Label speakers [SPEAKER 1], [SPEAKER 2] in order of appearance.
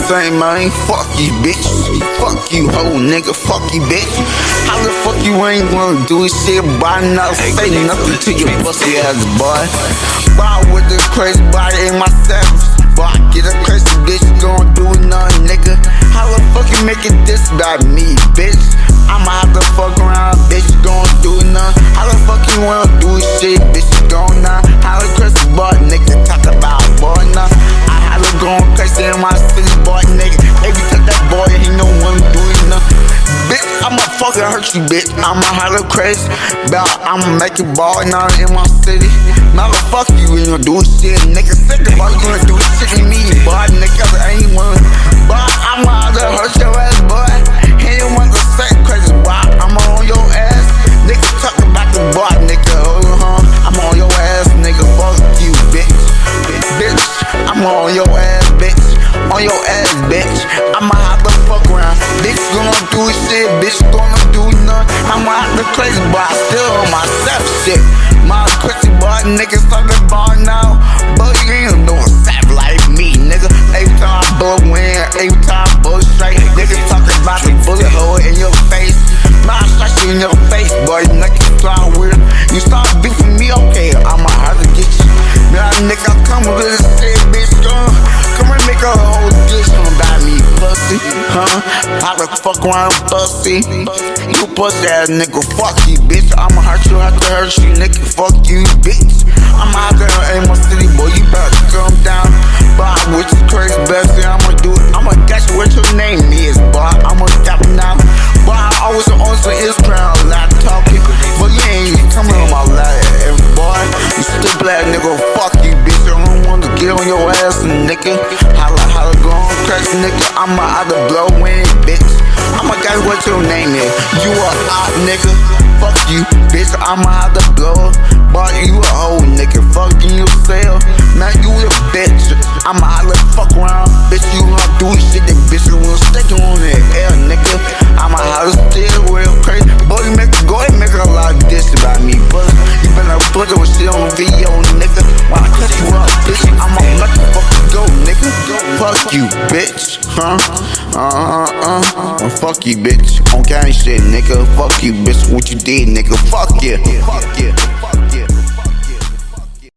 [SPEAKER 1] same, man. Fuck you, bitch. Fuck you, hoe nigga. Fuck you, bitch. How the fuck you ain't gonna do shit by now? Say nothing to your pussy ass boy. Boy, with this crazy body in my savage. Boy, I get a crazy bitch, gon' do nothing, nigga. How the fuck you make it this about me, bitch? I'ma have to fuck around, bitch, gon' do nothing. How the fuck you wanna do shit, bitch, gon' not? How the crazy boy, nigga, talk about boy, nah. I had to go crazy in my city, boy, nigga. Every time that boy, he no one doing nothing. Bitch, I'ma fucking hurt you, bitch. I'ma have a crazy, but I'ma make you ball now in my city. Motherfucker, you ain't gonna do shit, nigga. Sick about you gonna do shit to me, boy, nigga. I ain't one, but I'ma have to hurt your ass, boy. He ain't want to say crazy, boy. I'm on your ass, nigga. Talk about the boy, nigga. I'm on your ass, nigga. Fuck you, bitch. Bitch, I'm on your ass, bitch. On your ass, bitch. I'ma have to fuck around. Bitch gonna do shit, bitch gonna do nothing. I'ma have to crazy, but I still on myself shit. My crazy boy, niggas talking about now. But you ain't no sap like me, nigga. Every time I blow win, every time I blow straight. Niggas talking about the bullet hole in your face. My shot you in your face, boy. Niggas try weird. You start beefing me, okay? I'ma have to get you. Now, nigga, come with this shit, bitch. Come and make a whole dish about me, pussy. How the fuck around, pussy? You pussy ass nigga, fuck you, bitch. I'ma hurt you, have to hurt you, nigga. Fuck you, bitch. I'ma have to in my city, boy. You better come down. But with you crazy, bestie, I'ma do it. I'ma guess what your name is, boy. I'ma tap it now. But I always on some Instagram, a lot talking. But you ain't coming on my life, boy. You stupid ass nigga, fuck you, bitch. I don't wanna get on your ass, nigga. Holla, go on crazy, nigga. I'ma have to blow in, bitch. I'ma guess what your name is. You a hot nigga. Fuck you, bitch. I'ma have to blow. But you a hoe, nigga. Fucking yourself. Man, you a bitch. I'ma have to fuck around, bitch. You gonna do shit that bitch will stick on the air, nigga. I'ma have to steal real crazy. Boy, you go and make a lot of this about me, but you better put your shit on video, nigga. When I cut you up, bitch, I'ma let the fuck you go, nigga. Fuck you, bitch. Fuck you, bitch. On gang shit, nigga. Fuck you, bitch. What you did, nigga. Fuck you. Fuck you.